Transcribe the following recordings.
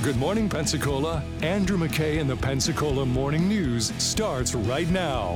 Good morning, Pensacola. Andrew McKay and the Pensacola Morning News starts right now.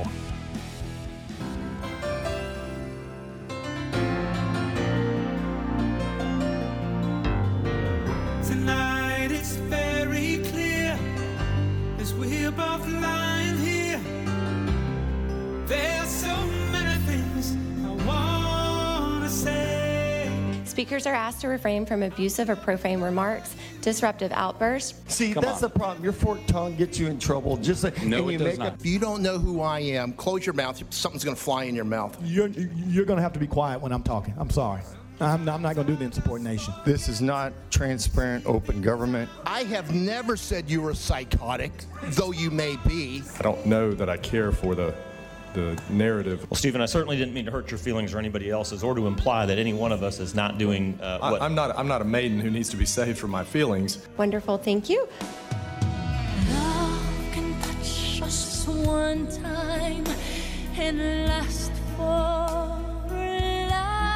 Tonight it's very clear as we're both lying here. There's so many things I want to say. Speakers are asked to refrain from abusive or profane remarks, disruptive outbursts. See, that's the problem. Your forked tongue gets you in trouble. Just like, No, it does not. If you don't know who I am, close your mouth. Something's going to fly in your mouth. You're going to have to be quiet when I'm talking. I'm sorry. I'm not going to do the insubordination. This is not transparent, open government. I have never said you were psychotic, though you may be. I don't know that I care for the narrative. Well, Stephen, I certainly didn't mean to hurt your feelings or anybody else's, or to imply that any one of us is not doing what... I'm not a maiden who needs to be saved from my feelings. Wonderful, thank you. Love can touch us one time and last for a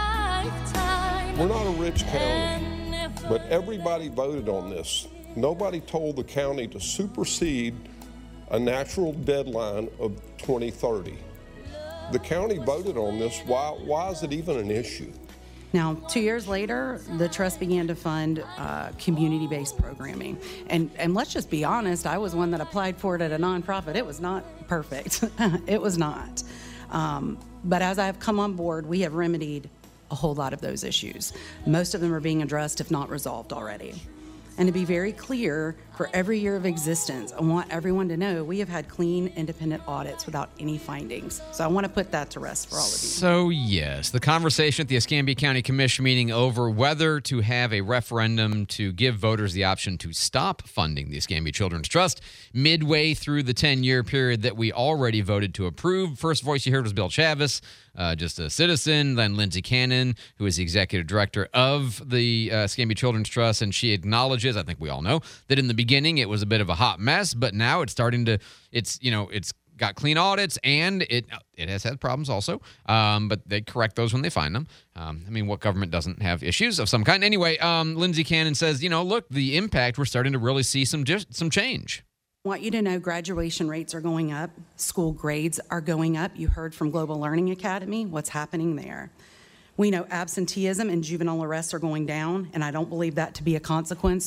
lifetime. We're not a rich county, but everybody voted on this. Nobody told the county to supersede a natural deadline of 2030. The county voted on this. Why is it even an issue? Now, 2 years later, the trust began to fund community-based programming. And let's just be honest, I was one that applied for it at a nonprofit. It was not perfect. It was not. But as I've come on board, we have remedied a whole lot of those issues. Most of them are being addressed, if not resolved already. And to be very clear, for every year of existence, I want everyone to know we have had clean, independent audits without any findings. So I want to put that to rest for all of you. So, yes, the conversation at the Escambia County Commission meeting over whether to have a referendum to give voters the option to stop funding the Escambia Children's Trust midway through the 10-year period that we already voted to approve. First voice you heard was Bill Chavez, just a citizen, then Lindsay Cannon, who is the executive director of the Escambia Children's Trust, and she acknowledges, I think we all know, that in the beginning it was a bit of a hot mess, but now it's starting to, it's got clean audits, and it has had problems also, but they correct those when they find them. I mean, what government doesn't have issues of some kind? Anyway, Lindsay Cannon says, look, the impact, we're starting to really see some change. I want you to know graduation rates are going up, school grades are going up. You heard from Global Learning Academy what's happening there. We know absenteeism and juvenile arrests are going down, and I don't believe that to be a consequence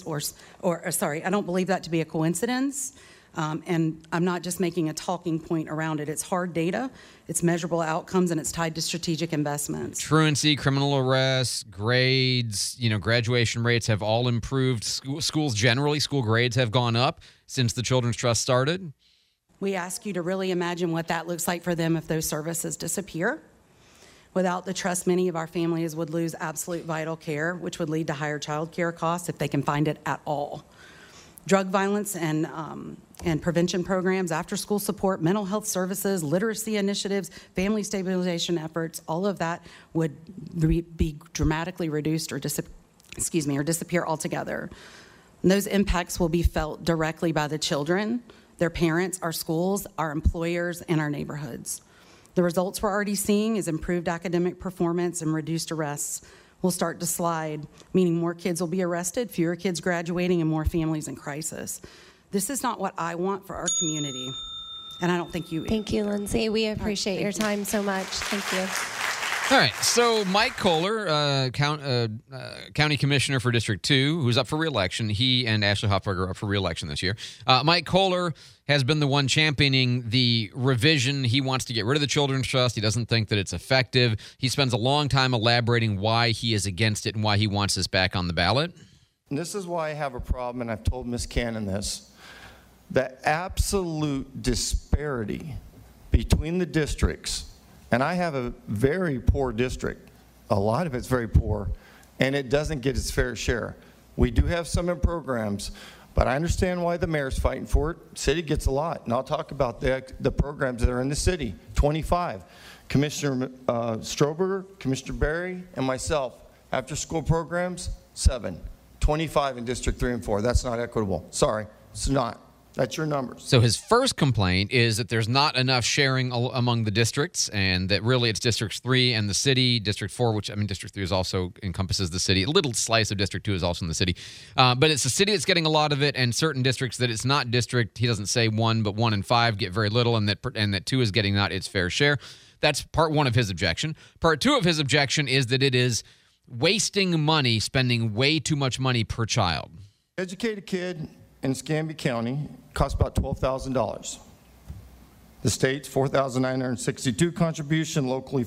I don't believe that to be a coincidence. And I'm not just making a talking point around it. It's hard data, it's measurable outcomes, and it's tied to strategic investments. Truancy, criminal arrests, grades, graduation rates have all improved. Schools generally, school grades have gone up since the Children's Trust started. We ask you to really imagine what that looks like for them if those services disappear. Without the trust, many of our families would lose absolute vital care, which would lead to higher child care costs if they can find it at all. Drug violence and prevention programs, after-school support, mental health services, literacy initiatives, family stabilization efforts, all of that would be dramatically reduced or disappear altogether. And those impacts will be felt directly by the children, their parents, our schools, our employers, and our neighborhoods. The results we're already seeing is improved academic performance and reduced arrests will start to slide, meaning more kids will be arrested, fewer kids graduating, and more families in crisis. This is not what I want for our community, and I don't think you... Thank you, Lindsay. We appreciate your time so much. Thank you. All right, so Mike Kohler, County Commissioner for District 2, who's up for re-election. He and Ashley Hoffberger are up for re-election this year. Mike Kohler has been the one championing the revision. He wants to get rid of the Children's Trust. He doesn't think that it's effective. He spends a long time elaborating why he is against it and why he wants this back on the ballot. And this is why I have a problem, and I've told Ms. Cannon this. The absolute disparity between the districts, and I have a very poor district. A lot of it's very poor, and it doesn't get its fair share. We do have some in programs, but I understand why the mayor's fighting for it. City gets a lot, and I'll talk about the programs that are in the city, 25. Commissioner Stroberger, Commissioner Berry, and myself, after school programs, 7. 25 in District 3 and 4. That's not equitable. Sorry, it's not. That's your numbers. So his first complaint is that there's not enough sharing among the districts, and that really it's District 3 and the city. District 4, which, I mean, District 3 is also encompasses the city. A little slice of District 2 is also in the city. But it's the city that's getting a lot of it, and certain districts that it's not district. He doesn't say 1, but 1 and 5 get very little, and that 2 is getting not its fair share. That's part one of his objection. Part two of his objection is that it is wasting money, spending way too much money per child. Educate a kid in Escambia County costs about $12,000. The state's $4,962 contribution, locally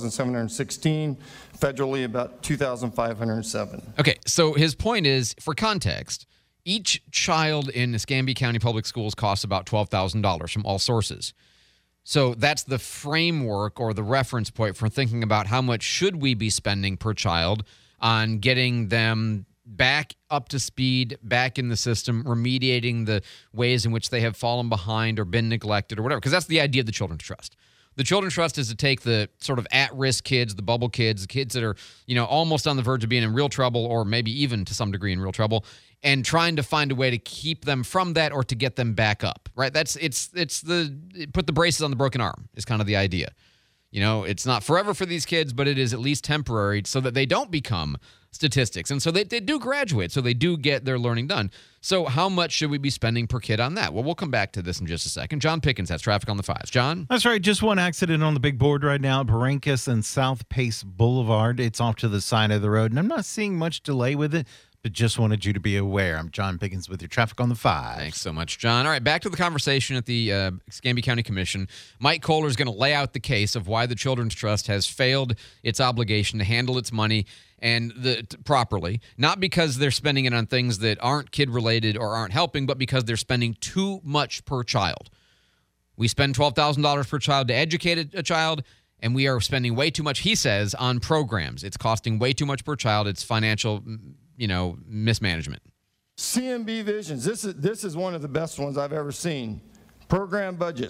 $4,716, federally about $2,507. Okay, so his point is, for context, each child in Escambia County Public Schools costs about $12,000 from all sources. So that's the framework or the reference point for thinking about how much should we be spending per child on getting them back up to speed, back in the system, remediating the ways in which they have fallen behind or been neglected or whatever. Because that's the idea of the Children's Trust. The Children's Trust is to take the sort of at-risk kids, the bubble kids, the kids that are, almost on the verge of being in real trouble or maybe even to some degree in real trouble, and trying to find a way to keep them from that or to get them back up, right? It's put the braces on the broken arm is kind of the idea. It's not forever for these kids, but it is at least temporary so that they don't become statistics. And so they do graduate, so they do get their learning done. So how much should we be spending per kid on that? Well, we'll come back to this in just a second. John Pickens has traffic on the 5s. John? That's right. Just one accident on the big board right now at Barrancas and South Pace Boulevard. It's off to the side of the road, and I'm not seeing much delay with it, but just wanted you to be aware. I'm John Pickens with your traffic on the 5. Thanks so much, John. All right, back to the conversation at the Escambia County Commission. Mike Kohler is going to lay out the case of why the Children's Trust has failed its obligation to handle its money and properly, not because they're spending it on things that aren't kid-related or aren't helping, but because they're spending too much per child. We spend $12,000 per child to educate a child, and we are spending way too much, he says, on programs. It's costing way too much per child. It's financial, mismanagement. CMB Visions, this is one of the best ones I've ever seen. Program budget,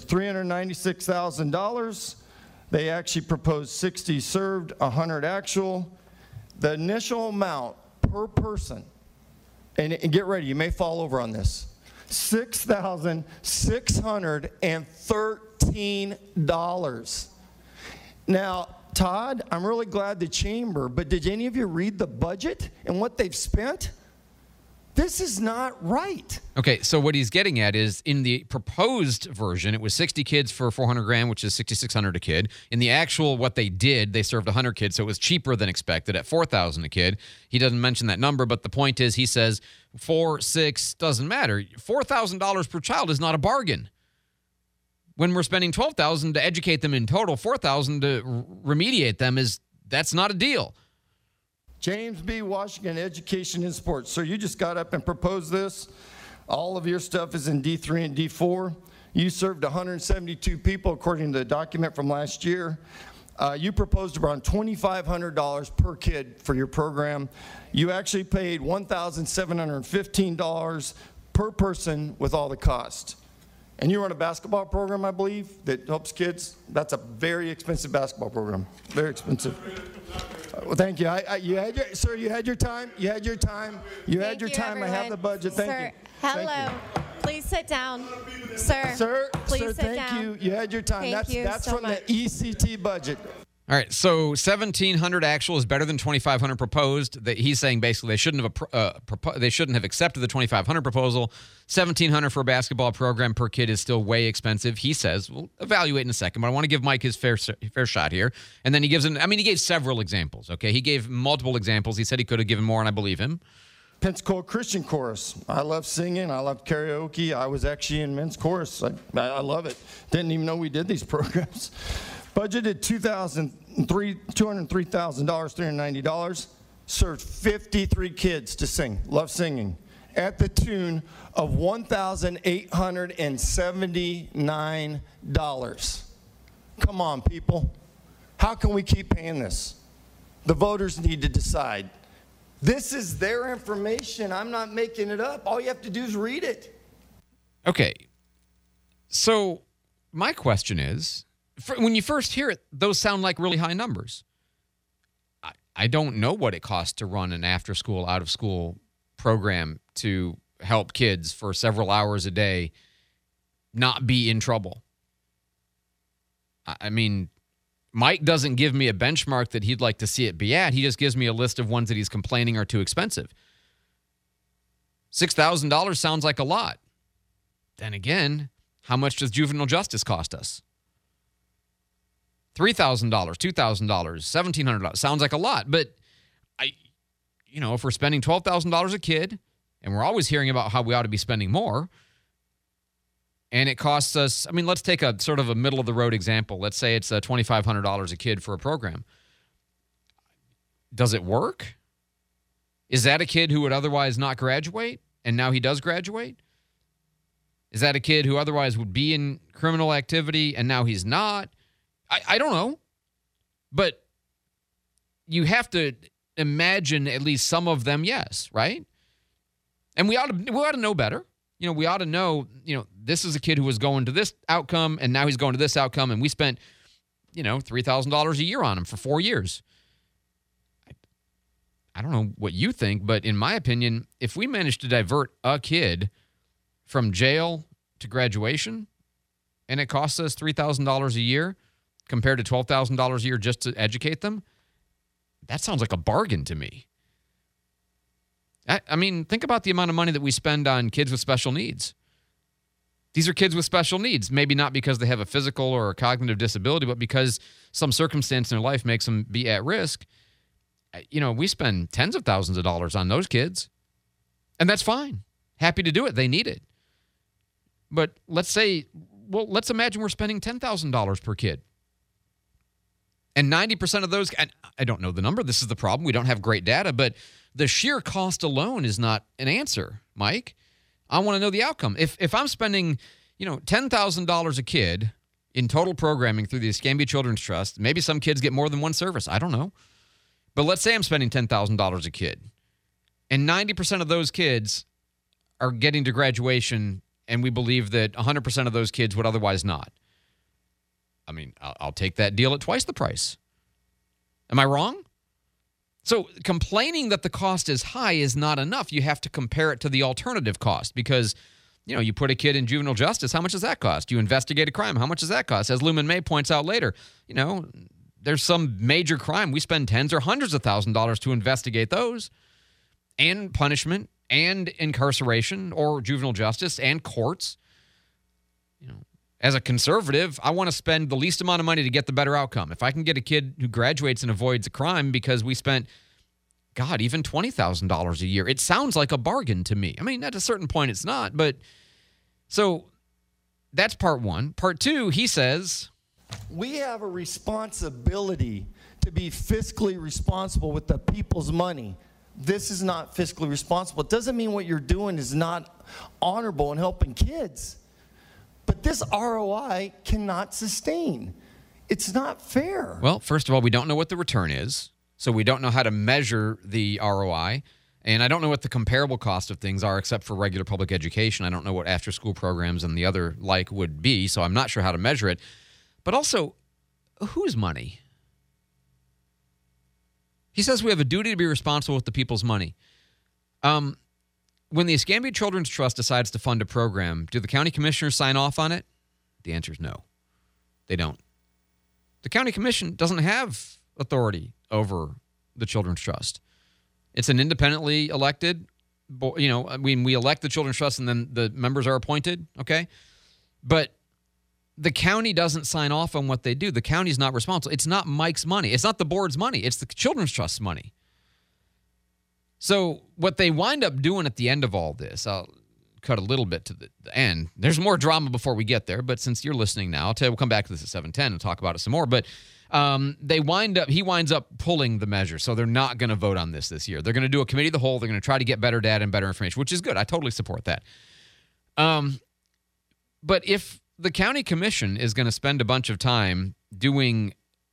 $396,000. They actually proposed 60 served, 100 actual. The initial amount per person, and get ready, you may fall over on this, $6,613. Now, Todd, I'm really glad the chamber, but did any of you read the budget and what they've spent? This is not right. Okay, so what he's getting at is in the proposed version, it was 60 kids for $400,000, which is $6,600 a kid. In the actual, what they did, they served 100 kids, so it was cheaper than expected at $4,000 a kid. He doesn't mention that number, but the point is, he says 4, 6, doesn't matter. $4,000 per child is not a bargain. When we're spending $12,000 to educate them in total, $4,000 to remediate them that's not a deal. James B. Washington, Education and Sports. Sir, you just got up and proposed this. All of your stuff is in D3 and D4. You served 172 people, according to the document from last year. You proposed around $2,500 per kid for your program. You actually paid $1,715 per person with all the cost. And you run a basketball program, I believe, that helps kids. That's a very expensive basketball program. Very expensive. Well, thank you. Sir, you had your time. You had your time. You had your time. Everyone. I have the budget. Thank you. Hello. Thank you. Please sit down. Sir, please sit thank down. you. You had your time. That's from the ECT budget. All right, so 1,700 actual is better than 2,500 proposed. That he's saying basically they shouldn't have accepted the 2,500 proposal. 1,700 for a basketball program per kid is still way expensive. He says we'll evaluate in a second, but I want to give Mike his fair shot here. And then he gave several examples. Okay, he gave multiple examples. He said he could have given more, and I believe him. Pensacola Christian Chorus. I love singing. I love karaoke. I was actually in men's chorus. I love it. Didn't even know we did these programs. Budgeted $203,000, $390. Served 53 kids to sing. Love singing. At the tune of $1,879. Come on, people. How can we keep paying this? The voters need to decide. This is their information. I'm not making it up. All you have to do is read it. Okay. So my question is, when you first hear it, those sound like really high numbers. I don't know what it costs to run an after-school, out-of-school program to help kids for several hours a day not be in trouble? I mean, Mike doesn't give me a benchmark that he'd like to see it be at. He just gives me a list of ones that he's complaining are too expensive. $6,000 sounds like a lot. Then again, how much does juvenile justice cost us? $3,000, $2,000, $1,700 sounds like a lot. But if we're spending $12,000 a kid, and we're always hearing about how we ought to be spending more, and it costs us, let's take a sort of a middle of the road example. Let's say it's $2,500 a kid for a program. Does it work? Is that a kid who would otherwise not graduate, and now he does graduate? Is that a kid who otherwise would be in criminal activity, and now he's not? I don't know. But you have to imagine at least some of them, yes, right? And we ought to know better. We ought to know, this is a kid who was going to this outcome, and now he's going to this outcome, and we spent, $3,000 a year on him for 4 years. I don't know what you think, but in my opinion, if we manage to divert a kid from jail to graduation, and it costs us $3,000 a year compared to $12,000 a year just to educate them, that sounds like a bargain to me. Think about the amount of money that we spend on kids with special needs. These are kids with special needs, maybe not because they have a physical or a cognitive disability, but because some circumstance in their life makes them be at risk. We spend tens of thousands of dollars on those kids, and that's fine. Happy to do it. They need it. But let's imagine we're spending $10,000 per kid. And 90% of those, and I don't know the number, this is the problem, we don't have great data, but the sheer cost alone is not an answer, Mike. I want to know the outcome. If I'm spending, $10,000 a kid in total programming through the Escambia Children's Trust, maybe some kids get more than one service, I don't know. But let's say I'm spending $10,000 a kid, and 90% of those kids are getting to graduation, and we believe that 100% of those kids would otherwise not. I'll take that deal at twice the price. Am I wrong? So complaining that the cost is high is not enough. You have to compare it to the alternative cost because, you put a kid in juvenile justice, how much does that cost? You investigate a crime, how much does that cost? As Lumen May points out later, there's some major crime. We spend tens or hundreds of thousands of dollars to investigate those, and punishment and incarceration or juvenile justice and courts. As a conservative, I want to spend the least amount of money to get the better outcome. If I can get a kid who graduates and avoids a crime because we spent, even $20,000 a year, it sounds like a bargain to me. At a certain point it's not, but so that's part one. Part two, he says, we have a responsibility to be fiscally responsible with the people's money. This is not fiscally responsible. It doesn't mean what you're doing is not honorable in helping kids. But this ROI cannot sustain. It's not fair. Well, first of all, we don't know what the return is, so we don't know how to measure the ROI, and I don't know what the comparable cost of things are except for regular public education. I don't know what after-school programs and the other like would be, so I'm not sure how to measure it. But also, whose money? He says we have a duty to be responsible with the people's money. When the Escambia Children's Trust decides to fund a program, do the county commissioners sign off on it? The answer is no. They don't. The county commission doesn't have authority over the Children's Trust. It's an independently elected, we elect the Children's Trust and then the members are appointed, okay? But the county doesn't sign off on what they do. The county's not responsible. It's not Mike's money. It's not the board's money. It's the Children's Trust's money. So what they wind up doing at the end of all this, I'll cut a little bit to the end. There's more drama before we get there, but since you're listening now, we'll come back to this at 7:10 and talk about it some more. But he winds up pulling the measure, so they're not going to vote on this year. They're going to do a committee of the whole. They're going to try to get better data and better information, which is good. I totally support that. But if the county commission is going to spend a bunch of time doing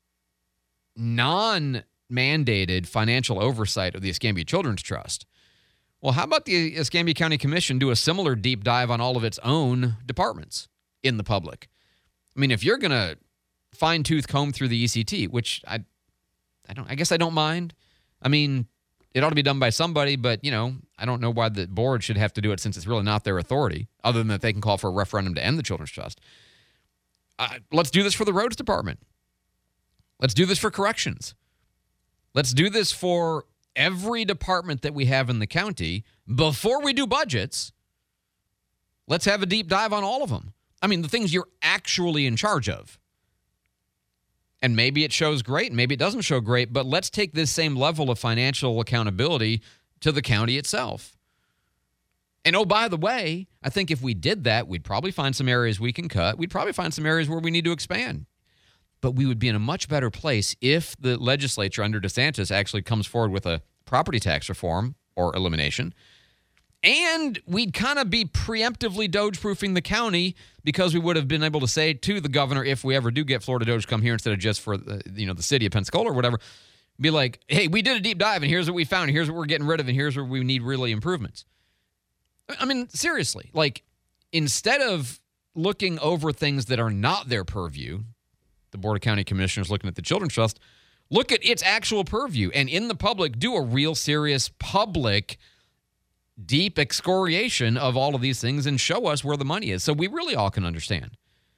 non-mandated financial oversight of the Escambia Children's Trust, well, how about the Escambia County Commission do a similar deep dive on all of its own departments in the public? If you're going to fine-tooth comb through the ECT, which I guess I don't mind. It ought to be done by somebody, but, I don't know why the board should have to do it since it's really not their authority, other than that they can call for a referendum to end the Children's Trust. Let's do this for the roads department. Let's do this for corrections. Let's do this for every department that we have in the county. Before we do budgets, let's have a deep dive on all of them. I mean, the things you're actually in charge of. And maybe it shows great, maybe it doesn't show great, but let's take this same level of financial accountability to the county itself. And oh, by the way, I think if we did that, we'd probably find some areas we can cut. We'd probably find some areas where we need to expand. But we would be in a much better place if the legislature under DeSantis actually comes forward with a property tax reform or elimination. And we'd kind of be preemptively Doge-proofing the county because we would have been able to say to the governor, if we ever do get Florida Doge come here instead of just for the city of Pensacola or whatever, be like, hey, we did a deep dive and here's what we found. Here's what we're getting rid of and here's where we need really improvements. I mean, seriously, instead of looking over things that are not their purview, the Board of County Commissioners looking at the Children's Trust, look at its actual purview and in the public do a real serious public deep excoriation of all of these things and show us where the money is so we really all can understand.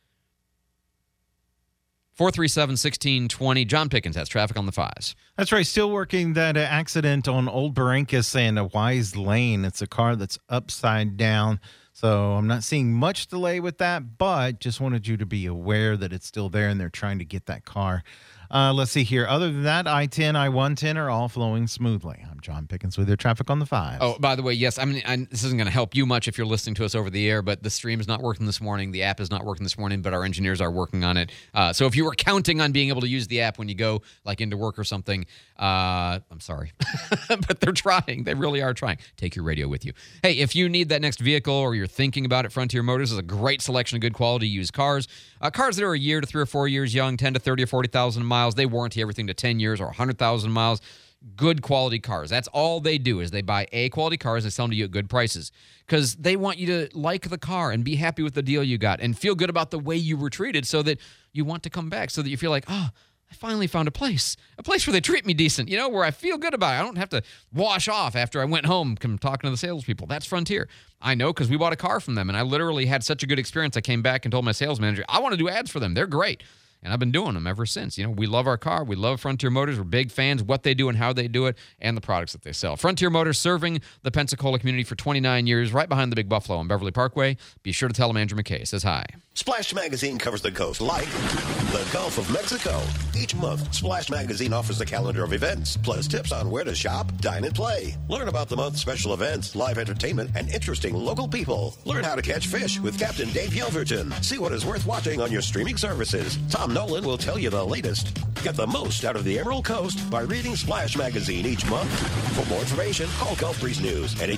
437-1620. John Pickens has traffic on the 5s. That's right. Still working that accident on Old Barrancas and Wise Lane. It's a car that's upside down. So I'm not seeing much delay with that, but just wanted you to be aware that it's still there and they're trying to get that car. Let's see here. Other than that, I-10, I-110 are all flowing smoothly. I'm John Pickens with your traffic on the 5s. Oh, by the way, yes, this isn't going to help you much if you're listening to us over the air, but the stream is not working this morning. The app is not working this morning, but our engineers are working on it. So if you were counting on being able to use the app when you go into work or something, I'm sorry. But they're trying. They really are trying. Take your radio with you. Hey, if you need that next vehicle or you're thinking about it, Frontier Motors is a great selection of good quality used cars. Cars that are a year to 3 or 4 years young, 10 to 30 or 40,000 miles. They warranty everything to 10 years or 100,000 miles. Good quality cars. That's all they do is they buy A-quality cars and sell them to you at good prices because they want you to like the car and be happy with the deal you got and feel good about the way you were treated so that you want to come back, so that you feel like, oh, I finally found a place where they treat me decent, where I feel good about it. I don't have to wash off after I went home talking to the salespeople. That's Frontier. I know because we bought a car from them, and I literally had such a good experience. I came back and told my sales manager, I want to do ads for them. They're great. And I've been doing them ever since. We love our car. We love Frontier Motors. We're big fans of what they do and how they do it and the products that they sell. Frontier Motors, serving the Pensacola community for 29 years, right behind the Big Buffalo on Beverly Parkway. Be sure to tell them Andrew McKay says hi. Splash Magazine covers the coast like the Gulf of Mexico. Each month, Splash Magazine offers a calendar of events, plus tips on where to shop, dine, and play. Learn about the month's special events, live entertainment, and interesting local people. Learn how to catch fish with Captain Dave Yelverton. See what is worth watching on your streaming services. Tom Nolan will tell you the latest. Get the most out of the Emerald Coast by reading Splash Magazine each month. For more information, call Gulf Breeze News at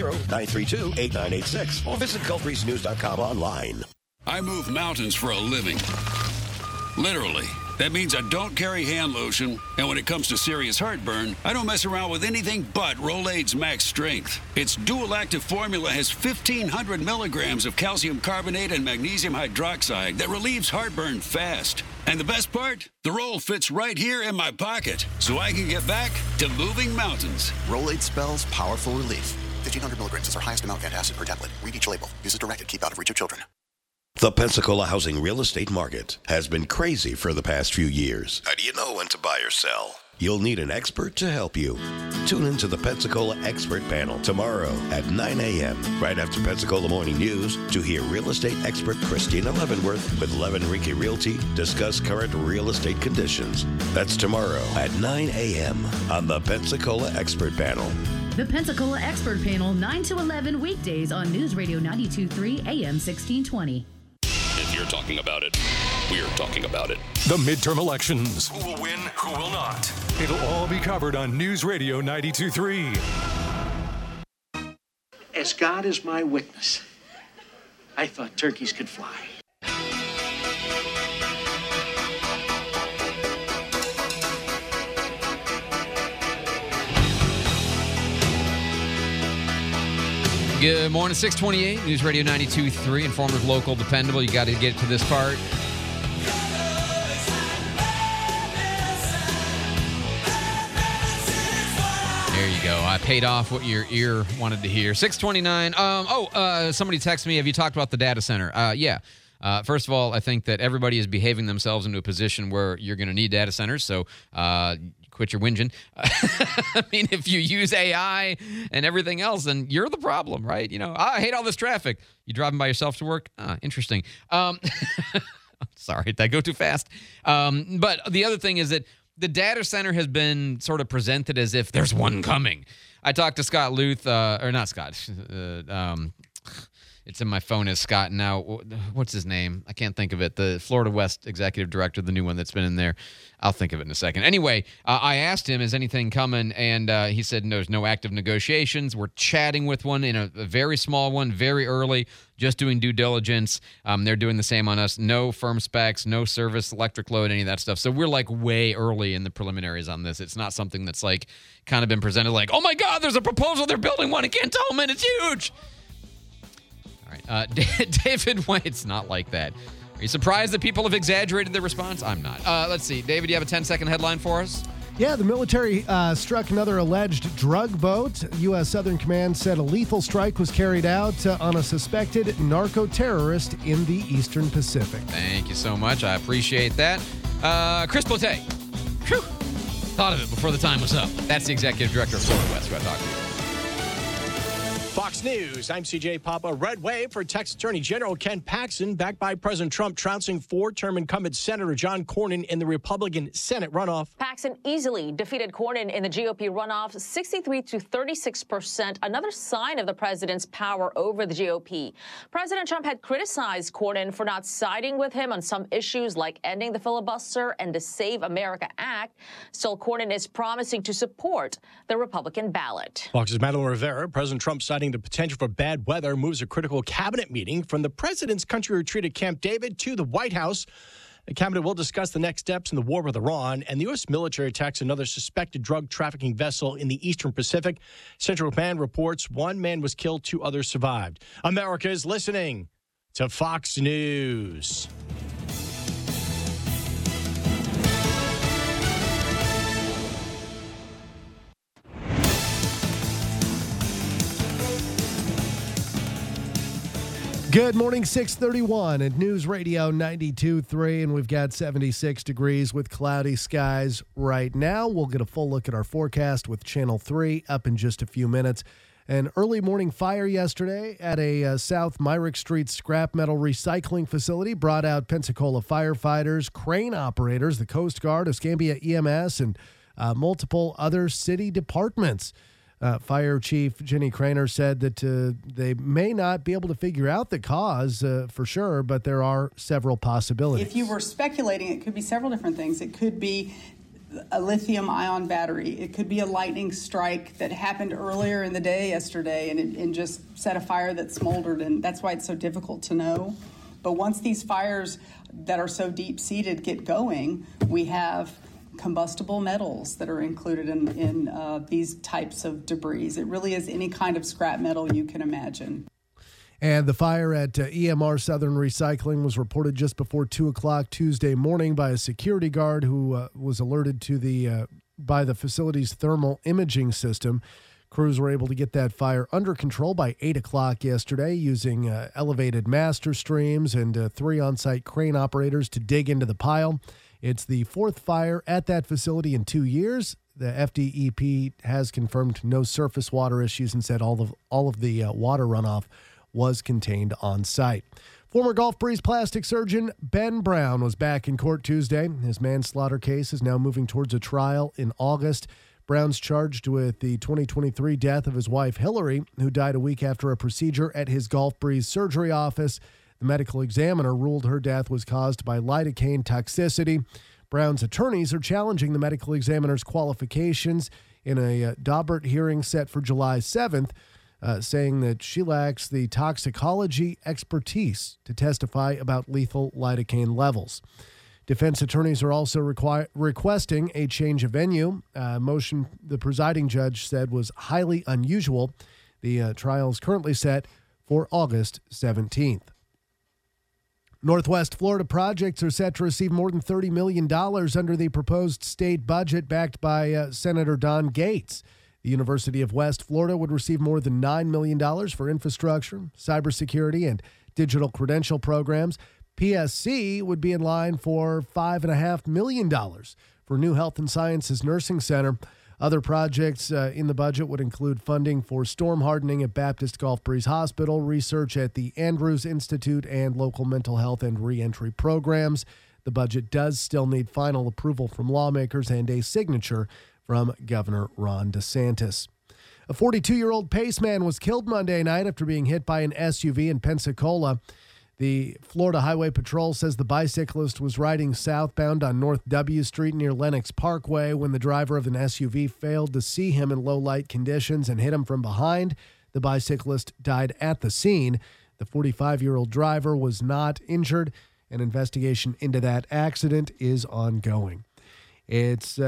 850-932-8986 or visit GulfBreezeNews.com online. I move mountains for a living. Literally. That means I don't carry hand lotion, and when it comes to serious heartburn, I don't mess around with anything but Rolaids Max Strength. Its dual-active formula has 1,500 milligrams of calcium carbonate and magnesium hydroxide that relieves heartburn fast. And the best part? The roll fits right here in my pocket, so I can get back to moving mountains. Rolaids spells powerful relief. 1,500 milligrams is our highest amount of antacid per tablet. Read each label. Use as directed. Keep out of reach of children. The Pensacola housing real estate market has been crazy for the past few years. How do you know when to buy or sell? You'll need an expert to help you. Tune into the Pensacola Expert Panel tomorrow at 9 a.m. right after Pensacola Morning News to hear real estate expert Christina Leavenworth with Leavenrique Realty discuss current real estate conditions. That's tomorrow at 9 a.m. on the Pensacola Expert Panel. The Pensacola Expert Panel, 9 to 11 weekdays on News Radio 92.3 AM 1620. If you're talking about it, we're talking about it. The midterm elections. Who will win? Who will not? It'll all be covered on News Radio 92.3. As God is my witness, I thought turkeys could fly. Good morning, 628, News Radio 92.3, informative, local, dependable. You got to get to this part. There you go. I paid off what your ear wanted to hear. 629. Somebody texted me. Have you talked about the data center? Yeah. First of all, I think that everybody is behaving themselves into a position where you're going to need data centers. So quit your whinging. I mean, if you use AI and everything else, then you're the problem, right? You know, I hate all this traffic. You driving by yourself to work? Interesting. Sorry, did I go too fast? But the other thing is that the data center has been sort of presented as if there's one coming. I talked to Scott Luth, or not Scott. It's in my phone as Scott now. What's his name? I can't think of it. The Florida West executive director, the new one that's been in there. I'll think of it in a second. Anyway, I asked him, is anything coming? And he said, no, there's no active negotiations. We're chatting with one in a very small one, very early, just doing due diligence. They're doing the same on us. No firm specs, no service, electric load, any of that stuff. So we're like way early in the preliminaries on this. It's not something that's like kind of been presented like, oh my God, there's a proposal. They're building one in Cantonment. It's huge. All right, David White, it's not like that. Are you surprised that people have exaggerated their response? I'm not. Let's see. David, do you have a 10-second headline for us? Yeah, the military struck another alleged drug boat. U.S. Southern Command said a lethal strike was carried out on a suspected narco-terrorist in the Eastern Pacific. Thank you so much. I appreciate that. Chris Pote. Whew. Thought of it before the time was up. That's the executive director of Florida West who I talked to. Fox News, I'm CJ Papa. Red wave for Texas Attorney General Ken Paxton, backed by President Trump, trouncing four-term incumbent Senator John Cornyn in the Republican Senate runoff. Paxton easily defeated Cornyn in the GOP runoff, 63% to 36%, another sign of the president's power over the GOP. President Trump had criticized Cornyn for not siding with him on some issues like ending the filibuster and the Save America Act. Still, Cornyn is promising to support the Republican ballot. Fox's Madeline Rivera, President Trump citing the potential for bad weather, moves a critical cabinet meeting from the president's country retreat at Camp David to the White House. The cabinet will discuss the next steps in the war with Iran, and the U.S. military attacks another suspected drug trafficking vessel in the Eastern Pacific. Central Command reports one man was killed, 2 others survived. America is listening to Fox News. Good morning, 631 at News Radio 92.3, and we've got 76 degrees with cloudy skies right now. We'll get a full look at our forecast with Channel 3 up in just a few minutes. An early morning fire yesterday at a South Myrick Street scrap metal recycling facility brought out Pensacola firefighters, crane operators, the Coast Guard, Escambia EMS, and multiple other city departments. Fire Chief Jenny Craner said that they may not be able to figure out the cause for sure, but there are several possibilities. If you were speculating, it could be several different things. It could be a lithium-ion battery. It could be a lightning strike that happened earlier in the day yesterday and just set a fire that smoldered, and that's why it's so difficult to know. But once these fires that are so deep-seated get going, we have combustible metals that are included in these types of debris. It really is any kind of scrap metal you can imagine. And the fire at EMR Southern Recycling was reported just before 2 o'clock Tuesday morning by a security guard who was alerted to by the facility's thermal imaging system. Crews were able to get that fire under control by 8 o'clock yesterday using elevated master streams and 3 on-site crane operators to dig into the pile. It's the 4th fire at that facility in 2 years. The FDEP has confirmed no surface water issues and said all of the water runoff was contained on site. Former Gulf Breeze plastic surgeon Ben Brown was back in court Tuesday. His manslaughter case is now moving towards a trial in August. Brown's charged with the 2023 death of his wife, Hillary, who died a week after a procedure at his Gulf Breeze surgery office. The medical examiner ruled her death was caused by lidocaine toxicity. Brown's attorneys are challenging the medical examiner's qualifications in a Daubert hearing set for July 7th, saying that she lacks the toxicology expertise to testify about lethal lidocaine levels. Defense attorneys are also requesting a change of venue. Motion the presiding judge said was highly unusual. The trial is currently set for August 17th. Northwest Florida projects are set to receive more than $30 million under the proposed state budget backed by Senator Don Gates. The University of West Florida would receive more than $9 million for infrastructure, cybersecurity, and digital credential programs. PSC would be in line for $5.5 million for new Health and Sciences Nursing Center. Other projects in the budget would include funding for storm hardening at Baptist Gulf Breeze Hospital, research at the Andrews Institute, and local mental health and reentry programs. The budget does still need final approval from lawmakers and a signature from Governor Ron DeSantis. A 42-year-old Paceman was killed Monday night after being hit by an SUV in Pensacola. The Florida Highway Patrol says the bicyclist was riding southbound on North W Street near Lenox Parkway when the driver of an SUV failed to see him in low light conditions and hit him from behind. The bicyclist died at the scene. The 45-year-old driver was not injured. An investigation into that accident is ongoing. It's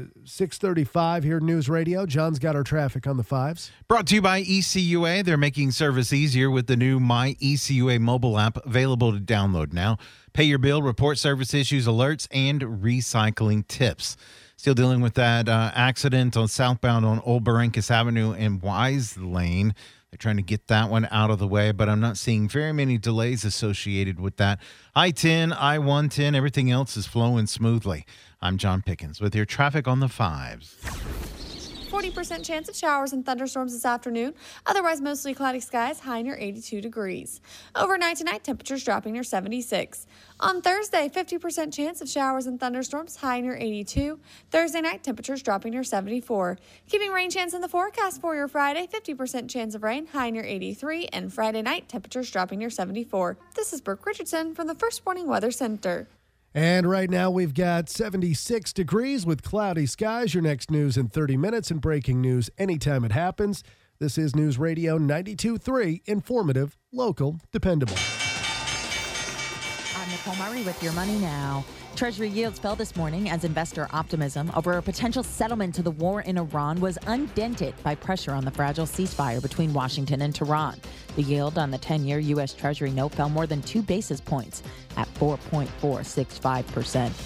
6:35 here at News Radio. John's got our traffic on the 5s. Brought to you by ECUA. They're making service easier with the new My ECUA mobile app available to download now. Pay your bill, report service issues, alerts, and recycling tips. Still dealing with that accident on southbound on Old Barrancas Avenue and Wise Lane. They're trying to get that one out of the way, but I'm not seeing very many delays associated with that. I-10, I-110, everything else is flowing smoothly. I'm John Pickens with your traffic on the 5s. 40% chance of showers and thunderstorms this afternoon. Otherwise, mostly cloudy skies, high near 82 degrees. Overnight tonight, temperatures dropping near 76. On Thursday, 50% chance of showers and thunderstorms, high near 82. Thursday night, temperatures dropping near 74. Keeping rain chance in the forecast for your Friday, 50% chance of rain, high near 83. And Friday night, temperatures dropping near 74. This is Brooke Richardson from the First Warning Weather Center. And right now we've got 76 degrees with cloudy skies. Your next news in 30 minutes and breaking news anytime it happens. This is News Radio 92.3, informative, local, dependable. I'm Nicole Murray with Your Money Now. Treasury yields fell this morning as investor optimism over a potential settlement to the war in Iran was undented by pressure on the fragile ceasefire between Washington and Tehran. The yield on the 10-year U.S. Treasury note fell more than 2 basis points at 4.465%.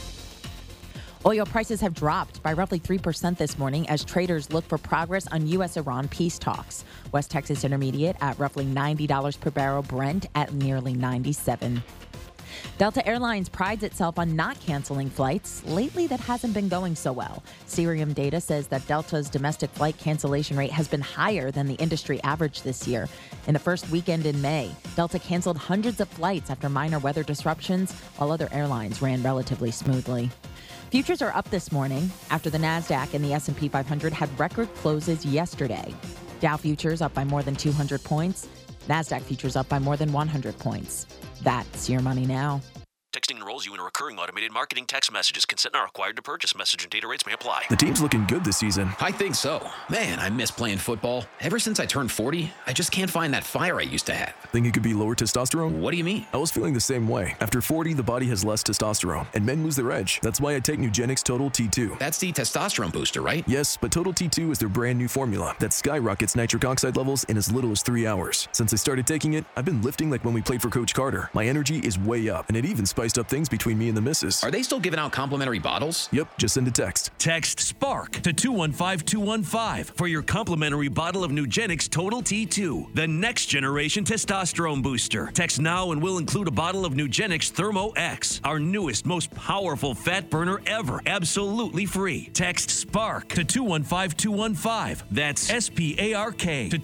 Oil prices have dropped by roughly 3% this morning as traders look for progress on U.S.-Iran peace talks. West Texas Intermediate at roughly $90 per barrel, Brent at nearly $97. Delta Airlines prides itself on not canceling flights. Lately, that hasn't been going so well. Cirium data says that Delta's domestic flight cancellation rate has been higher than the industry average this year. In the first weekend in May, Delta canceled hundreds of flights after minor weather disruptions, while other airlines ran relatively smoothly. Futures are up this morning after the NASDAQ and the S&P 500 had record closes yesterday. Dow futures up by more than 200 points. NASDAQ futures up by more than 100 points. That's Your Money Now. Texting enrolls you in a recurring automated marketing text messages. Consent not required to purchase. Message and data rates may apply. The team's looking good this season. I think so. Man, I miss playing football. Ever since I turned 40, I just can't find that fire I used to have. Think it could be lower testosterone? What do you mean? I was feeling the same way. After 40, the body has less testosterone, and men lose their edge. That's why I take Nugenix Total T2. That's the testosterone booster, right? Yes, but Total T2 is their brand new formula that skyrockets nitric oxide levels in as little as 3 hours. Since I started taking it, I've been lifting like when we played for Coach Carter. My energy is way up, and it even spiced up things between me and the missus. Are they still giving out complimentary bottles? Yep, just send a text. Text SPARK to 215-215 for your complimentary bottle of Nugenix Total T2, the next generation testosterone booster. Text now and we'll include a bottle of Nugenix Thermo X, our newest, most powerful fat burner ever, absolutely free. Text SPARK to 215-215. That's SPARK to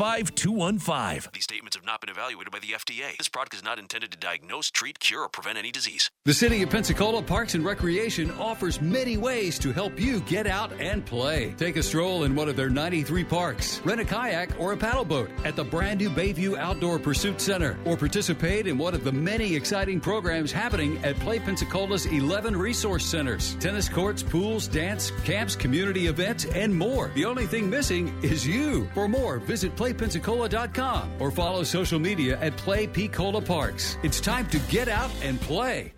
215-215. These statements have not been evaluated by the FDA. This product is not intended to diagnose, treat, cure, or prevent any disease. The City of Pensacola Parks and Recreation offers many ways to help you get out and play. Take a stroll in one of their 93 parks. Rent a kayak or a paddle boat at the brand new Bayview Outdoor Pursuit Center, or participate in one of the many exciting programs happening at Play Pensacola's 11 resource centers. Tennis courts, pools, dance, camps, community events, and more. The only thing missing is you. For more, visit playpensacola.com or follow social media at Play Pensacola Parks. It's time to get out and play.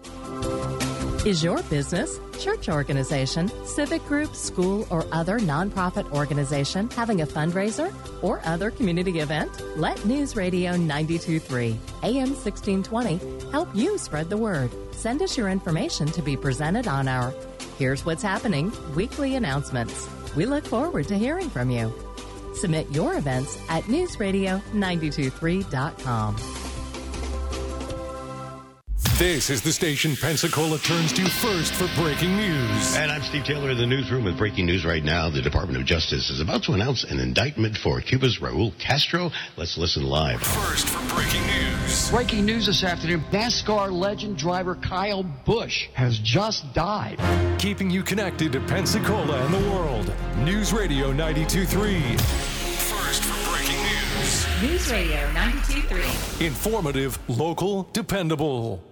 Is your business, church organization, civic group, school, or other nonprofit organization having a fundraiser or other community event? Let News Radio 92.3 AM 1620 help you spread the word. Send us your information to be presented on our Here's What's Happening weekly announcements. We look forward to hearing from you. Submit your events at newsradio923.com. This is the station Pensacola turns to first for breaking news. And I'm Steve Taylor in the newsroom with breaking news right now. The Department of Justice is about to announce an indictment for Cuba's Raul Castro. Let's listen live. First for breaking news. Breaking news this afternoon, NASCAR legend driver Kyle Busch has just died. Keeping you connected to Pensacola and the world. News Radio 92.3. First for breaking news. News Radio 92.3. Informative, local, dependable.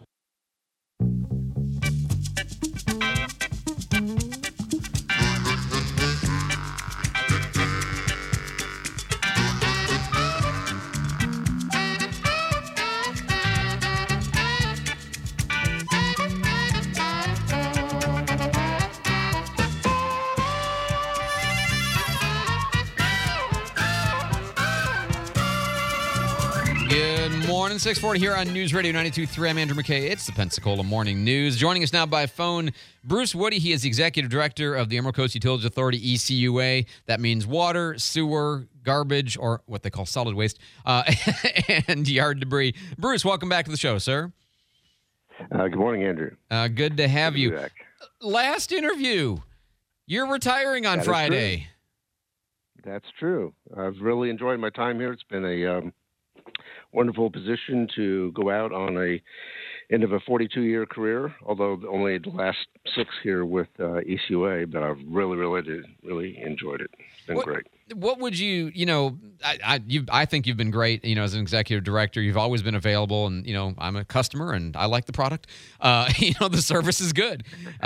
Morning, 640 here on News Radio 92.3. I'm Andrew McKay. It's the Pensacola Morning News. Joining us now by phone, Bruce Woody. He is the Executive Director of the Emerald Coast Utilities Authority, ECUA. That means water, sewer, garbage, or what they call solid waste, and yard debris. Bruce, welcome back to the show, sir. Good morning, Andrew. Good to have you. Back. Last interview. You're retiring on Friday. That's true. I've really enjoyed my time here. It's been a wonderful position to go out on a end of a 42-year career, although only the last 6 here with ECUA, but I've really enjoyed it. It's been great. What would you, I think you've been great, as an executive director. You've always been available, and, I'm a customer, and I like the product. The service is good.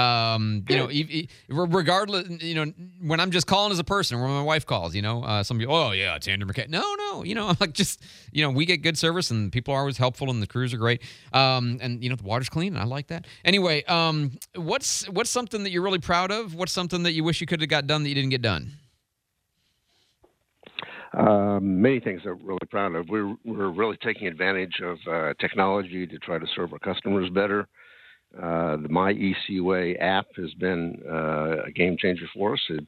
Regardless, when I'm just calling as a person, or when my wife calls, some people, oh, yeah, it's Andrew McKay. No, I'm like, just, we get good service, and people are always helpful, and the crews are great. And, the water's clean, and I like that. Anyway, what's something that you're really proud of? What's something that you wish you could have got done that you didn't get done? Many things I'm really proud of. We're really taking advantage of technology to try to serve our customers better. The My ECUA app has been a game changer for us. It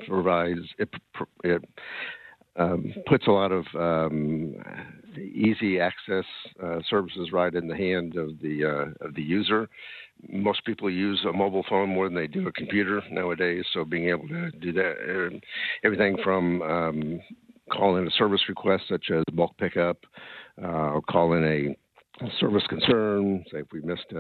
puts a lot of easy access services right in the hand of the user. Most people use a mobile phone more than they do a computer nowadays, so being able to do that, everything from call in a service request such as bulk pickup, call in a service concern, say if we missed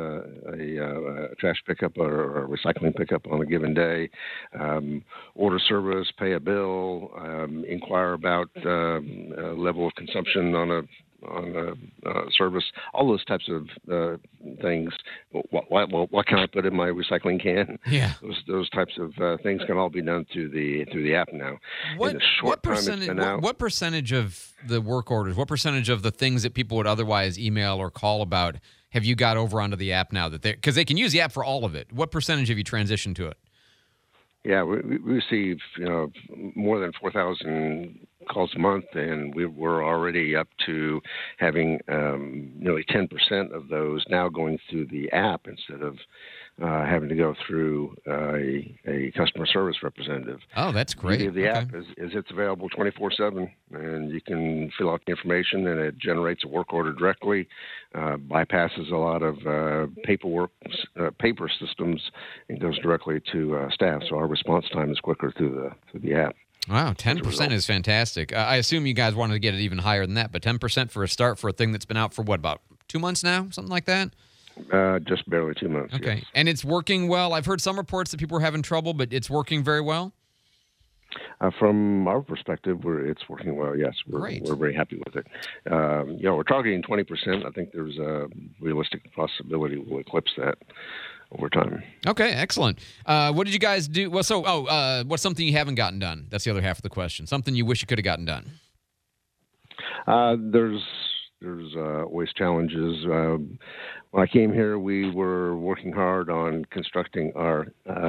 a trash pickup or a recycling pickup on a given day, order service, pay a bill, inquire about level of consumption on a service, all those types of things. What can I put in my recycling can? Yeah, those types of things can all be done through the app now. What percentage of the work orders? What percentage of the things that people would otherwise email or call about have you got over onto the app now? Because they can use the app for all of it. What percentage have you transitioned to it? Yeah, we receive more than 4,000 calls a month, and we're already up to having nearly 10% of those now going through the app instead of having to go through a customer service representative. Oh, that's great. The app is it's available 24/7, and you can fill out the information, and it generates a work order directly, bypasses a lot of paper systems, and goes directly to staff. So our response time is quicker through the app. Wow, 10% is fantastic. I assume you guys wanted to get it even higher than that, but 10% for a start for a thing that's been out for about 2 months now, something like that? Just barely 2 months. Okay, yes. And it's working well. I've heard some reports that people were having trouble, but it's working very well? From our perspective, it's working well, yes. We're very happy with it. We're targeting 20%. I think there's a realistic possibility we'll eclipse that over time. Okay, excellent. What did you guys do? Well, what's something you haven't gotten done? That's the other half of the question. Something you wish you could have gotten done. There's always challenges. When I came here, we were working hard on constructing our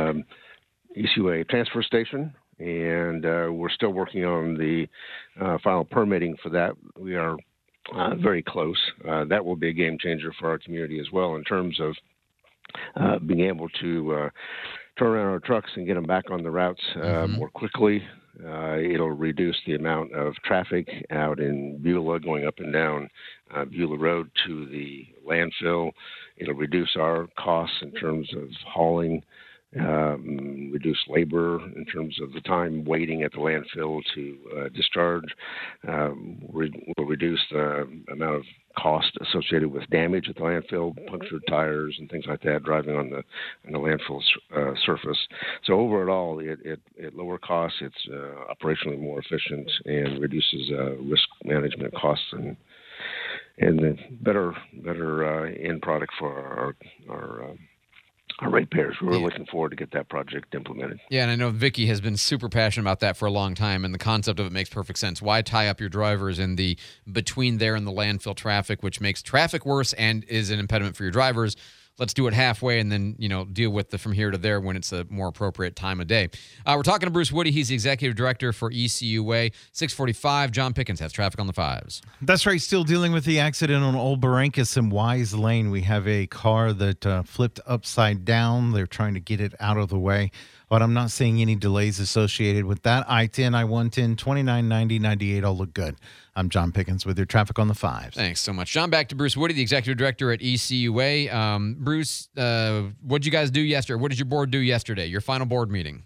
ECUA transfer station, and we're still working on the final permitting for that. We are very close. That will be a game changer for our community as well in terms of being able to turn around our trucks and get them back on the routes more quickly. It'll reduce the amount of traffic out in Beulah going up and down Beulah Road to the landfill. It'll reduce our costs in terms of hauling, reduce labor in terms of the time waiting at the landfill to discharge. Will reduce the amount of cost associated with damage at the landfill, punctured tires and things like that, driving on the landfill surface. So overall, it lower costs. It's operationally more efficient and reduces risk management costs and the better end product for our ratepayers. We're really looking forward to get that project implemented. Yeah, and I know Vicky has been super passionate about that for a long time, and the concept of it makes perfect sense. Why tie up your drivers in the between there and the landfill traffic, which makes traffic worse and is an impediment for your drivers? Let's do it halfway and then, deal with the from here to there when it's a more appropriate time of day. We're talking to Bruce Woody. He's the executive director for ECUA. 645, John Pickens has traffic on the 5s. That's right. Still dealing with the accident on Old Barrancas and Wise Lane. We have a car that flipped upside down. They're trying to get it out of the way, but I'm not seeing any delays associated with that. I-10, I-110, 29, 90, 98 all look good. I'm John Pickens with your traffic on the 5s. Thanks so much, John. Back to Bruce Woody, the executive director at ECUA. Bruce, what did you guys do yesterday? What did your board do yesterday, your final board meeting?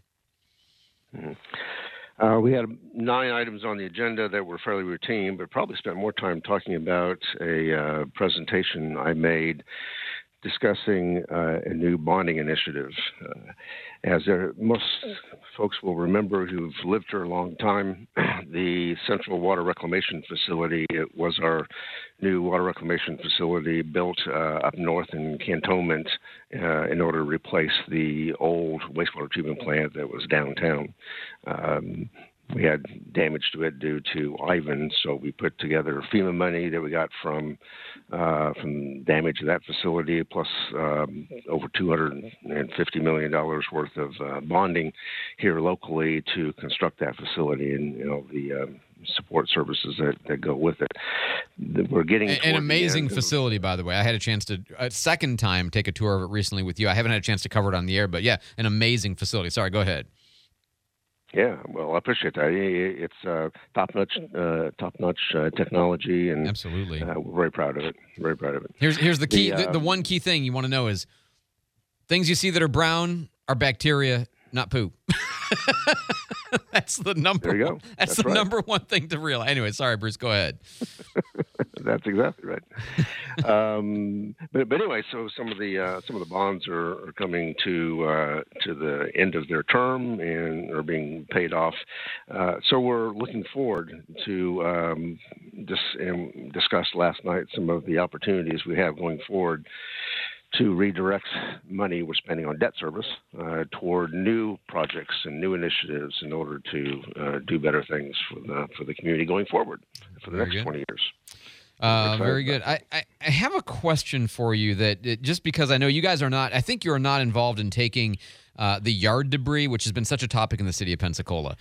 We had 9 items on the agenda that were fairly routine, but probably spent more time talking about a presentation I made discussing a new bonding initiative. As most folks will remember who've lived here a long time, the Central Water Reclamation Facility, it was our new water reclamation facility built up north in Cantonment in order to replace the old wastewater treatment plant that was downtown. We had damage to it due to Ivan, so we put together FEMA money that we got from damage to that facility, plus over $250 million worth of bonding here locally to construct that facility and the support services that go with it. We're getting an amazing facility, by the way. I had a chance to a second time take a tour of it recently with you. I haven't had a chance to cover it on the air, but yeah, an amazing facility. Sorry, go ahead. Yeah, well, I appreciate that. It's top-notch technology, and absolutely, we're very proud of it. Very proud of it. Here's the key. The one key thing you want to know is things you see that are brown are bacteria, not poo. That's the number. There you go. That's the number one thing to realize. Anyway, sorry, Bruce. Go ahead. That's exactly right. But anyway, so some of the bonds are coming to the end of their term and are being paid off. So we're looking forward to discuss last night some of the opportunities we have going forward to redirect money we're spending on debt service toward new projects and new initiatives in order to do better things for the community going forward for the next 20 years. Very good. I have a question for you that just because I know you guys are not, I think you're not involved in taking the yard debris, which has been such a topic in the city of Pensacola.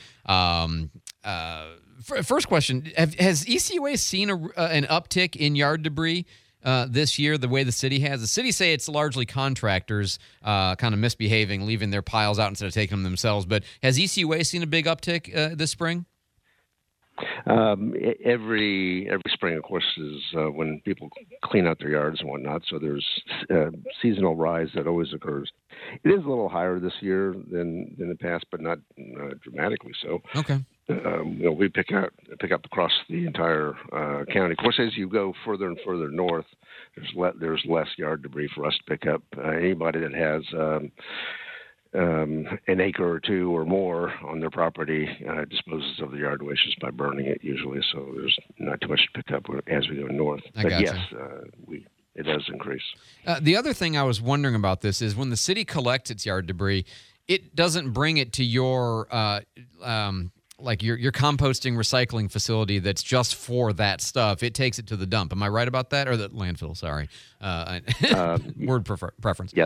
First question, has ECUA seen an uptick in yard debris this year, the way the city has? The city say it's largely contractors kind of misbehaving, leaving their piles out instead of taking them themselves. But has ECUA seen a big uptick this spring? Every spring, of course, is when people clean out their yards and whatnot. So there's seasonal rise that always occurs. It is a little higher this year than in the past, but not dramatically so. Okay. We pick up across the entire county. Of course, as you go further and further north, there's less yard debris for us to pick up. Anybody that has an acre or two or more on their property disposes of the yard waste just by burning it usually. So there's not too much to pick up as we go north. But yes, it does increase. The other thing I was wondering about this is when the city collects its yard debris, it doesn't bring it to your like your composting recycling facility that's just for that stuff. It takes it to the dump. Am I right about that? Or the landfill, sorry. Word preference. Yeah,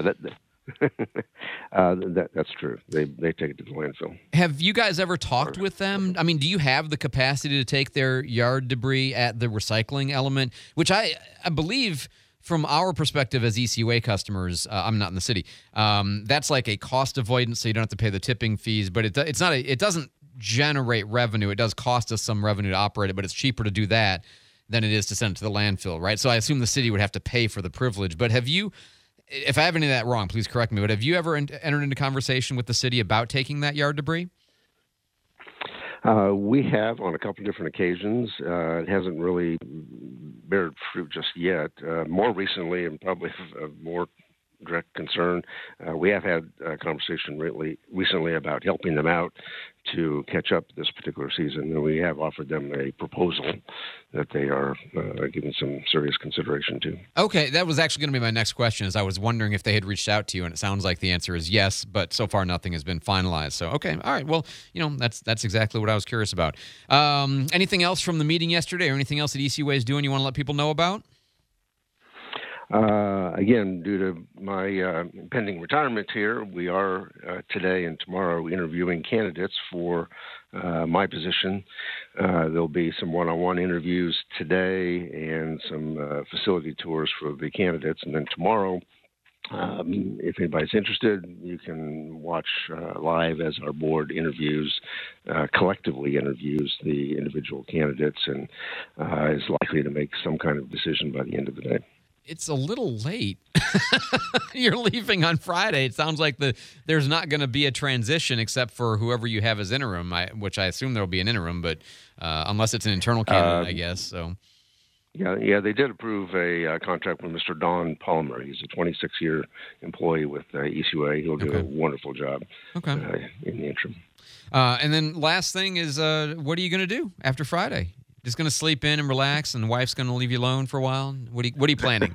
that's true. They take it to the landfill. Have you guys ever talked with them? I mean, do you have the capacity to take their yard debris at the recycling element, which I believe from our perspective as ECUA customers, I'm not in the city. That's like a cost avoidance, so you don't have to pay the tipping fees. But it doesn't generate revenue. It does cost us some revenue to operate it, but it's cheaper to do that than it is to send it to the landfill, right? So I assume the city would have to pay for the privilege. But have you, if I have any of that wrong, please correct me, but have you ever entered into conversation with the city about taking that yard debris? We have on a couple of different occasions. It hasn't really beared fruit just yet. More recently, and probably of more direct concern, we have had a conversation recently about helping them out to catch up this particular season, and we have offered them a proposal that they are giving some serious consideration to. Okay, that was actually going to be my next question, is I was wondering if they had reached out to you, and it sounds like the answer is yes, but so far nothing has been finalized. So, okay, all right, well, that's exactly what I was curious about. Anything else from the meeting yesterday, or anything else that ECUA is doing you want to let people know about? Again, due to my pending retirement here, we are today and tomorrow interviewing candidates for my position. There'll be some one-on-one interviews today and some facility tours for the candidates. And then tomorrow, if anybody's interested, you can watch live as our board collectively interviews the individual candidates, and is likely to make some kind of decision by the end of the day. It's a little late. You're leaving on Friday. It sounds like there's not going to be a transition except for whoever you have as interim, which I assume there will be an interim, but unless it's an internal candidate, I guess. So. Yeah, they did approve a contract with Mr. Don Palmer. He's a 26-year employee with ECUA. He'll do a wonderful job in the interim. And then last thing is, what are you going to do after Friday? Just going to sleep in and relax, and the wife's going to leave you alone for a while? What are you planning?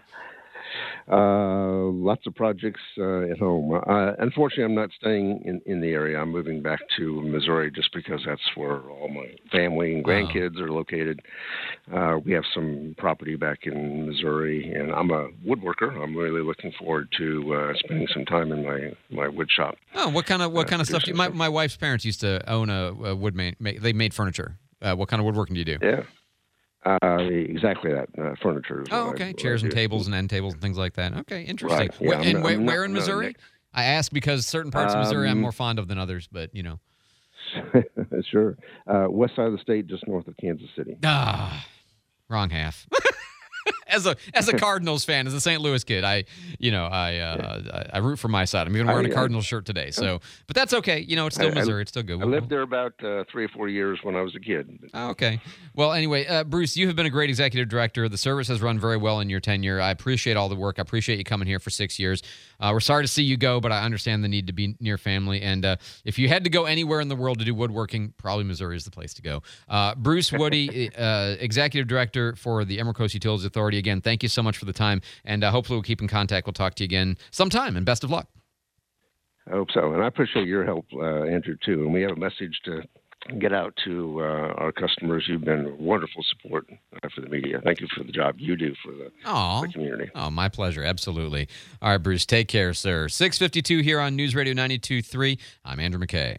Lots of projects at home. Unfortunately, I'm not staying in the area. I'm moving back to Missouri just because that's where all my family and grandkids are located. We have some property back in Missouri, and I'm a woodworker. I'm really looking forward to spending some time in my wood shop. Oh, what kind of stuff? My wife's parents used to own a wood they made furniture. What kind of woodworking do you do? Yeah. Exactly that. Furniture. Oh, okay. Chairs and tables and end tables and things like that. Okay, interesting. Right. Yeah, where in Missouri? I ask because certain parts of Missouri I'm more fond of than others, but Sure. West side of the state, just north of Kansas City. Wrong half. As a Cardinals fan, as a St. Louis kid, I root for my side. I'm even wearing a Cardinals shirt today. So, but that's okay. It's still Missouri. It's still good. I lived there about 3 or 4 years when I was a kid. Okay. Well, anyway, Bruce, you have been a great executive director. The service has run very well in your tenure. I appreciate all the work. I appreciate you coming here for 6 years. We're sorry to see you go, but I understand the need to be near family. And if you had to go anywhere in the world to do woodworking, probably Missouri is the place to go. Bruce Woody, executive director for the Emerald Coast Utilities Authority. Again, thank you so much for the time, and hopefully we'll keep in contact. We'll talk to you again sometime, and best of luck. I hope so, and I appreciate your help, Andrew, too. And we have a message to get out to our customers. You've been wonderful support for the media. Thank you for the job you do for the community. Oh, my pleasure. Absolutely. All right, Bruce, take care, sir. 6:52 here on News Radio 92.3. I'm Andrew McKay.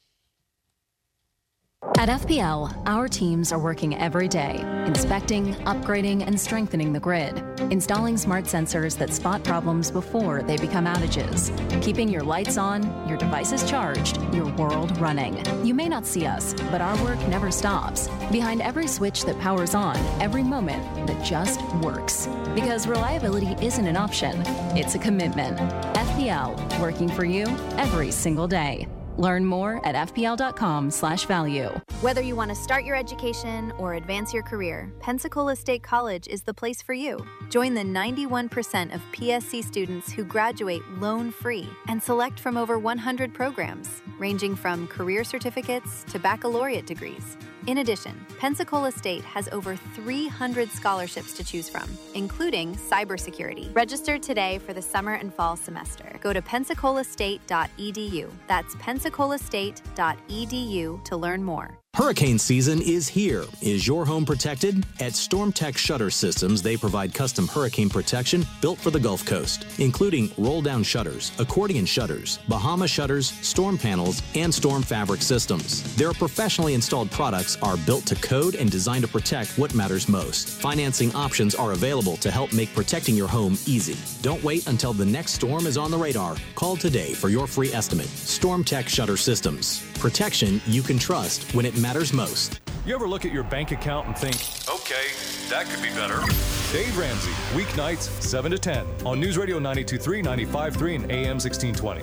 At FPL, our teams are working every day, inspecting, upgrading, and strengthening the grid, installing smart sensors that spot problems before they become outages, keeping your lights on, your devices charged, your world running. You may not see us, but our work never stops. Behind every switch that powers on, every moment that just works. Because reliability isn't an option, it's a commitment. FPL, working for you every single day. Learn more at fpl.com/value. Whether you want to start your education or advance your career, Pensacola State College is the place for you. Join the 91% of PSC students who graduate loan-free and select from over 100 programs, ranging from career certificates to baccalaureate degrees. In addition, Pensacola State has over 300 scholarships to choose from, including cybersecurity. Register today for the summer and fall semester. Go to pensacolastate.edu. That's pensacolastate.edu to learn more. Hurricane season is here. Is your home protected? At StormTech Shutter Systems, they provide custom hurricane protection built for the Gulf Coast, including roll-down shutters, accordion shutters, Bahama shutters, storm panels, and storm fabric systems. Their professionally installed products are built to code and designed to protect what matters most. Financing options are available to help make protecting your home easy. Don't wait until the next storm is on the radar. Call today for your free estimate. StormTech Shutter Systems. Protection you can trust when it matters most. You ever look at your bank account and think, okay, that could be better? Dave Ramsey, weeknights 7 to 10 on News Radio 92.3, 95.3, and AM 1620.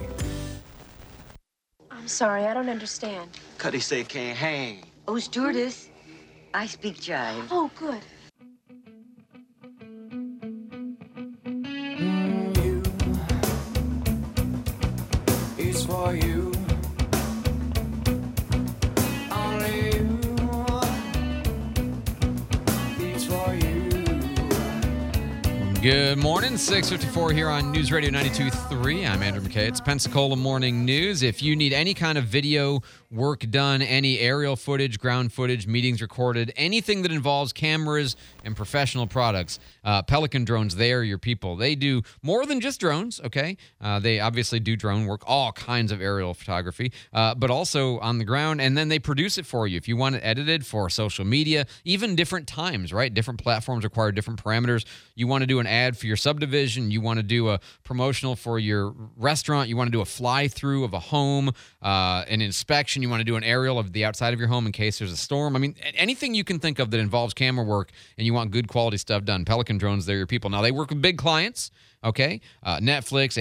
I'm sorry, I don't understand. Cuddy say can't hang. Oh, stewardess, I speak jive. Oh, good. It's for you. Good morning, 6:54 here on News Radio 92.3. I'm Andrew McKay. It's Pensacola Morning News. If you need any kind of video work done, any aerial footage, ground footage, meetings recorded, anything that involves cameras and professional products, Pelican Drones, they are your people. They do more than just drones, okay? They obviously do drone work, all kinds of aerial photography, but also on the ground, and then they produce it for you. If you want it edited for social media, even different times, right? Different platforms require different parameters. You want to do an ad for your subdivision, you want to do a promotional for your restaurant, you want to do a fly-through of a home, an inspection, you want to do an aerial of the outside of your home in case there's a storm. I mean, anything you can think of that involves camera work and you want good quality stuff done, Pelican Drones, they're your people. Now, they work with big clients, okay? Netflix,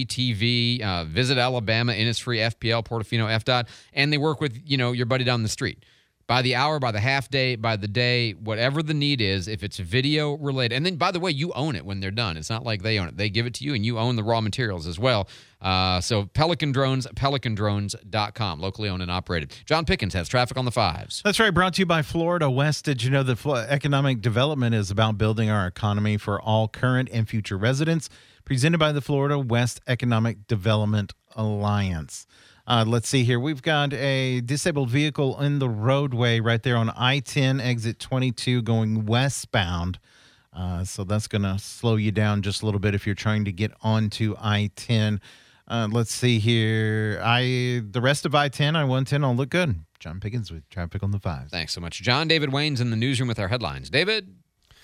HGTV, Visit Alabama, Innisfree, FPL, Portofino, FDOT, and they work with, your buddy down the street. By the hour, by the half day, by the day, whatever the need is, if it's video related. And then, by the way, you own it when they're done. It's not like they own it. They give it to you, and you own the raw materials as well. So Pelican Drones, pelicandrones.com, locally owned and operated. John Pickens has traffic on the 5s. That's right, brought to you by Florida West. Did you know that economic development is about building our economy for all current and future residents? Presented by the Florida West Economic Development Alliance. Let's see here. We've got a disabled vehicle in the roadway right there on I-10, exit 22, going westbound. So that's going to slow you down just a little bit if you're trying to get onto I-10. Let's see here. The rest of I-10, I-110 all look good. John Pickens with traffic on the 5s. Thanks so much. John David Wayne's in the newsroom with our headlines. David?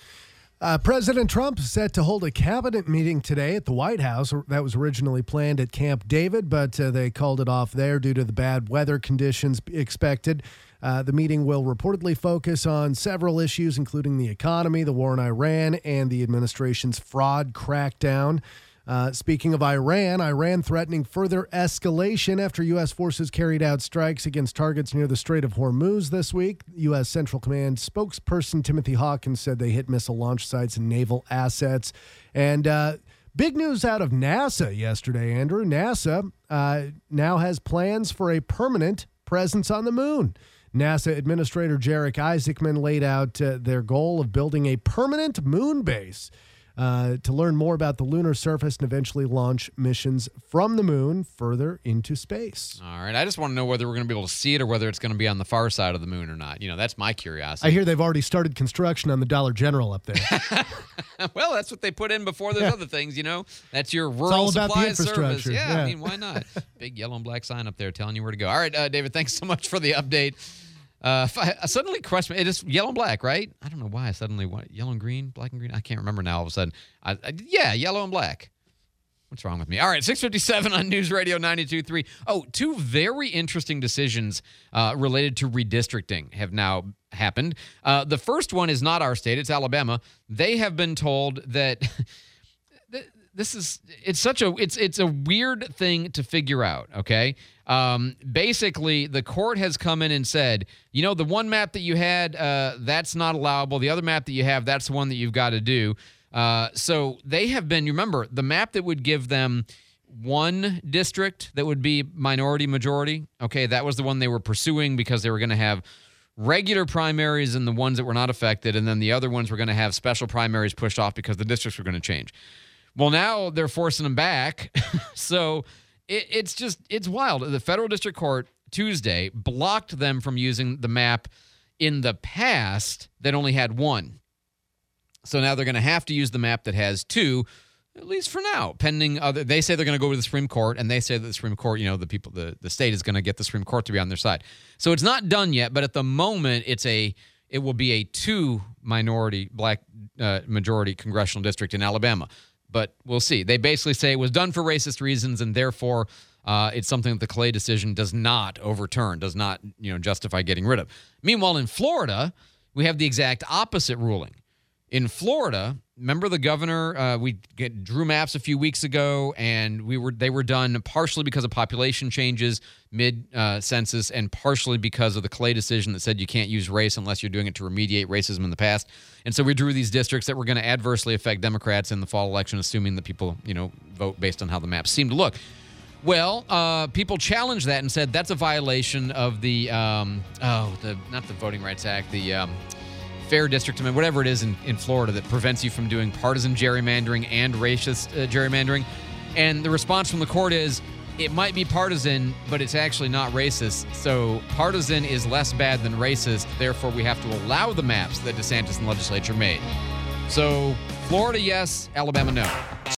President Trump is set to hold a cabinet meeting today at the White House. That was originally planned at Camp David, but they called it off there due to the bad weather conditions expected. The meeting will reportedly focus on several issues, including the economy, the war in Iran, and the administration's fraud crackdown. Speaking of Iran threatening further escalation after U.S. forces carried out strikes against targets near the Strait of Hormuz this week. U.S. Central Command spokesperson Timothy Hawkins said they hit missile launch sites and naval assets. And big news out of NASA yesterday, Andrew. NASA now has plans for a permanent presence on the moon. NASA Administrator Jarek Isaacman laid out their goal of building a permanent moon base. To learn more about the lunar surface and eventually launch missions from the moon further into space. All right. I just want to know whether we're going to be able to see it or whether it's going to be on the far side of the moon or not. That's my curiosity. I hear they've already started construction on the Dollar General up there. Well, that's what they put in before there's other things, That's your rural supply service. Yeah, I mean, why not? Big yellow and black sign up there telling you where to go. All right, David, thanks so much for the update. I suddenly question, it is yellow and black, right? I don't know why I suddenly went yellow and green, black and green. I can't remember now all of a sudden. Yeah, yellow and black. What's wrong with me? All right, 6:57 on News Radio 92.3. Oh, two very interesting decisions related to redistricting have now happened. The first one is not our state, it's Alabama. They have been told that it's a weird thing to figure out, okay? Basically, the court has come in and said, the one map that you had, that's not allowable. The other map that you have, that's the one that you've got to do. So they have been, remember, the map that would give them one district that would be minority majority, okay, that was the one they were pursuing because they were going to have regular primaries and the ones that were not affected, and then the other ones were going to have special primaries pushed off because the districts were going to change. Well, now they're forcing them back, so it's wild. The federal district court Tuesday blocked them from using the map in the past that only had one. So now they're going to have to use the map that has two, at least for now, pending other. They say they're going to go to the Supreme Court, and they say that the Supreme Court, the state is going to get the Supreme Court to be on their side. So it's not done yet, but at the moment, it will be a two-minority black majority congressional district in Alabama. But we'll see. They basically say it was done for racist reasons, and therefore it's something that the Clay decision does not overturn, does not justify getting rid of. Meanwhile, in Florida, we have the exact opposite ruling. In Florida, remember the governor? We drew maps a few weeks ago, and they were done partially because of population changes mid-census and partially because of the Clay decision that said you can't use race unless you're doing it to remediate racism in the past. And so we drew these districts that were going to adversely affect Democrats in the fall election, assuming that people vote based on how the maps seem to look. Well, people challenged that and said that's a violation of the not the Voting Rights Act, the Fair District Amendment, whatever it is in Florida that prevents you from doing partisan gerrymandering and racist gerrymandering. And the response from the court is it might be partisan, but it's actually not racist. So partisan is less bad than racist. Therefore, we have to allow the maps that DeSantis and the legislature made. So Florida, yes. Alabama, no.